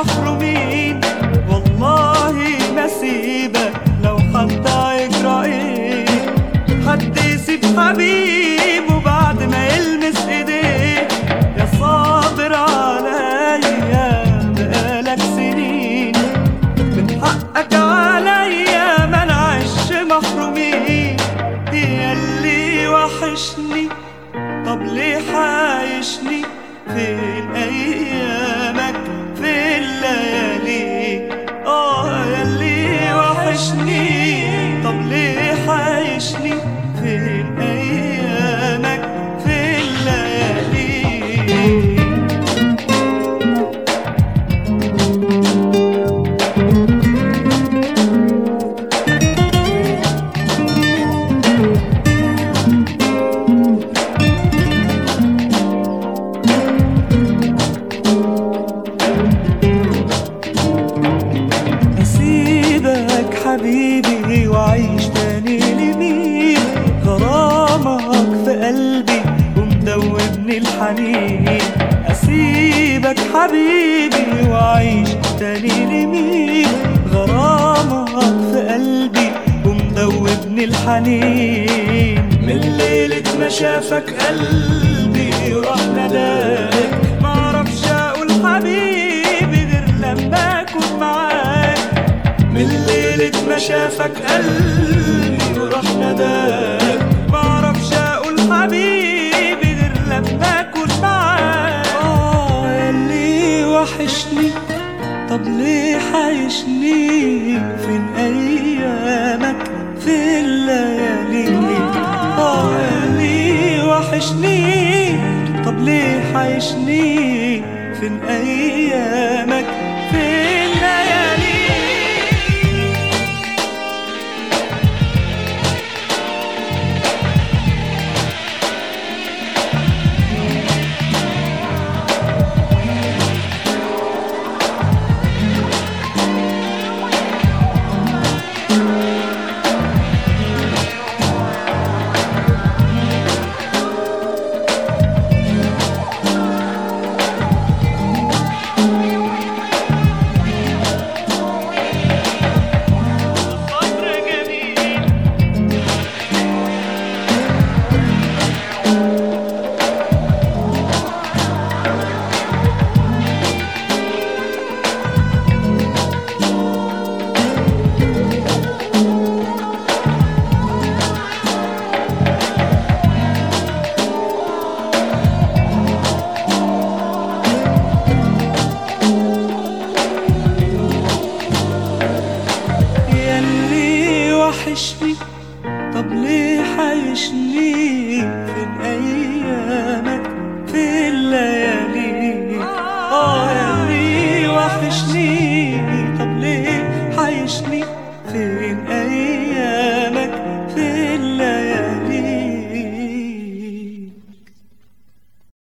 محرومين. والله ما سيبك لو حتى يجرى ايه، حد يسيب حبيبه بعد ما يلمس ايديه. يا صابر عليا بقالك سنين، من حقك عليا ما نعيش محرومين. ياللي وحشني طب ليه حايشني، فين ايامك في الليالي. ياللي وحشني طب ليه حايشني، فين ايامك في الليالي. حبيبي وعيش تاني لمين، غرامك في قلبي ومدوبني الحنين. أسيبك حبيبي وعيش تاني لمين، غرامك في قلبي ومدوبني الحنين. من ليلة ما شافك قلبي وراح نداك، معرفش أقول حبيبي غير لما أكون معاك. من ليلة ما شافك قلبي وراح نداك، معرفش اقول حبيبي غير لما اكون معاك. ياللي وحشني طب ليه حايشني، فين ايامك في الليالي. ياللي وحشني طب ليه حايشني، فين ايامك